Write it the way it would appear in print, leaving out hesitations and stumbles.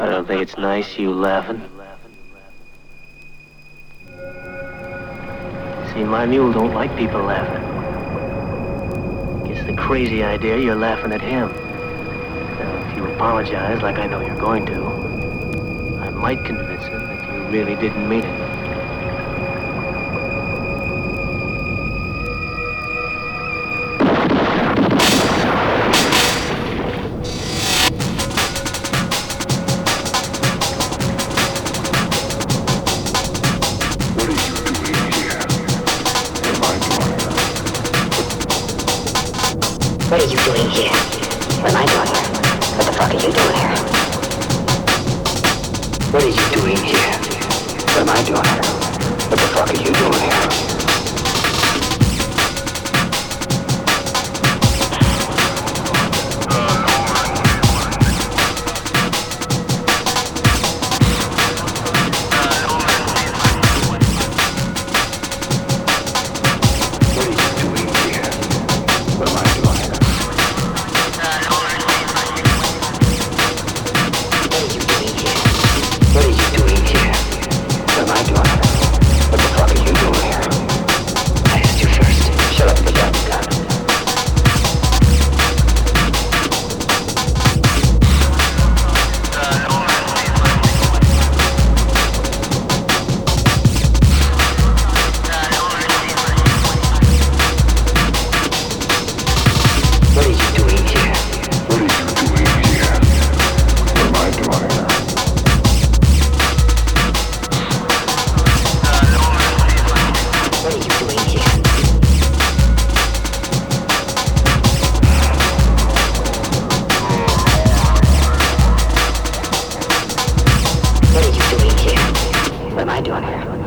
I don't think it's nice, you laughing. See, my mule don't like people laughing. Gets the crazy idea you're laughing at him. Now, if you apologize like I know you're going to, I might convince him that you really didn't mean it. What are you doing here? What am I doing here? What the fuck are you doing here? What are you doing here? What am I doing here? What the fuck are you doing here? What am I doing here?